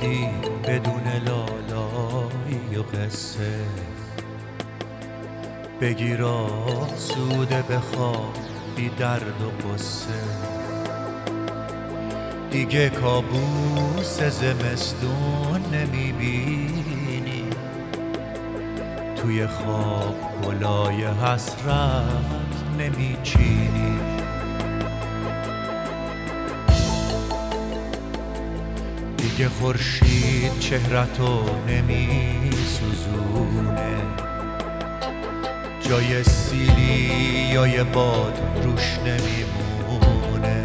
خوابیدی بدون لالایی و قصه، بگیر آسوده بخواب بی درد و غصه. دیگه کابوس زمستون نمیبینی، توی خواب گلای حسرت نمیچینی. دیگه خورشید چهرتو نمیسوزونه، جای سیلی یا یه باد روش نمیمونه.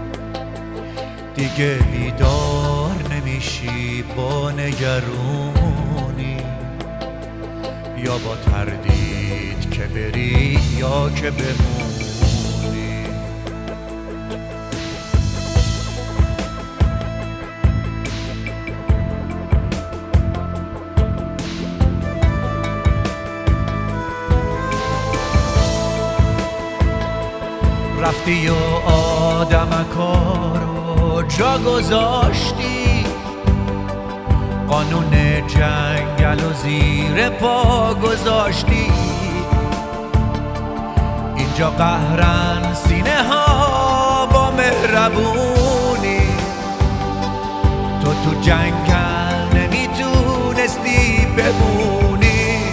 دیگه بیدار نمیشی با نگرونی، یا با تردید که بری یا که بمونی. رفتی و آدمکا رو جا گذاشتی، قانون جنگل و زیر پا گذاشتی. اینجا قهرن سینه ها با مهربونی، تو جنگل نمیتونستی بمونی.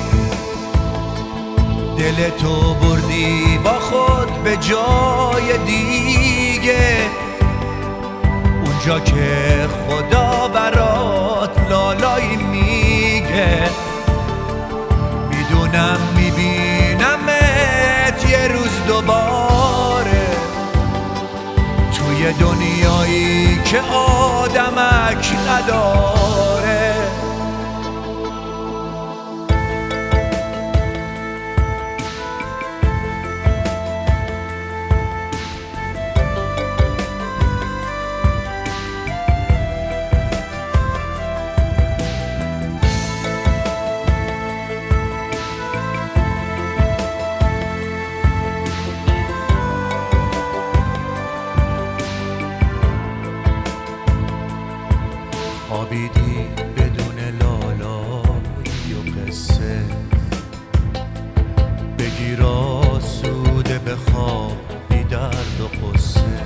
دلتو بردی با خود به جای دیگه، اونجا که خدا برات لالایی میگه. میدونم میبینمت یه روز دوباره، توی دنیایی که آدمک نداره. خوابیدی بدون لالایی و قصه، بگیر آسوده بخواب بی درد و غصه.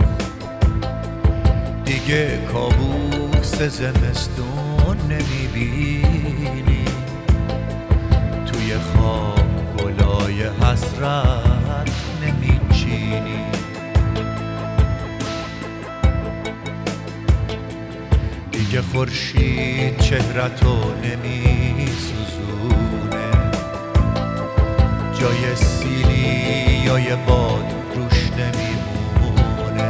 دیگه کابوس زمستون نمیبینی، توی خواب گلای حسرت نمیچینی. دیگه خورشید چهرتو نمیسوزونه، جای سیلی یا یه باد روش نمیمونه.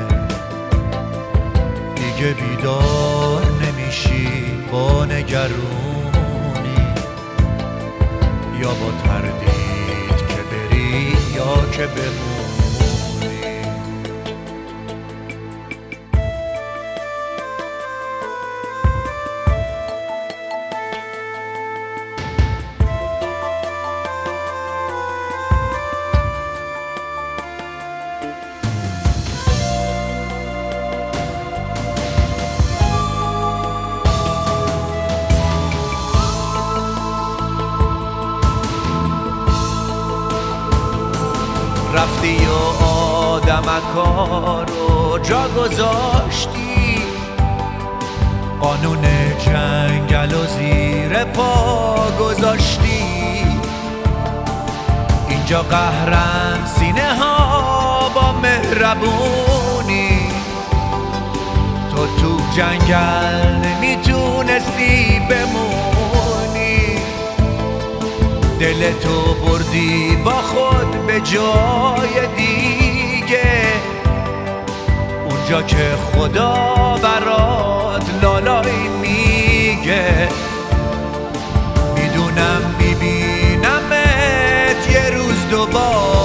دیگه بیدار نمیشی با نگرونی، یا با تردید که بری یا که بمونی. رفتی و آدمکا رو جا گذاشتی، قانون جنگل و زیر پا گذاشتی. اینجا قهرن سینه ها با مهربونی، تو جنگل نمیتونستی بمونی. دلتو بردی با خود به جای دیگه، اونجا که خدا برات لالایی میگه. میدونم میبینمت یه روز دوباره،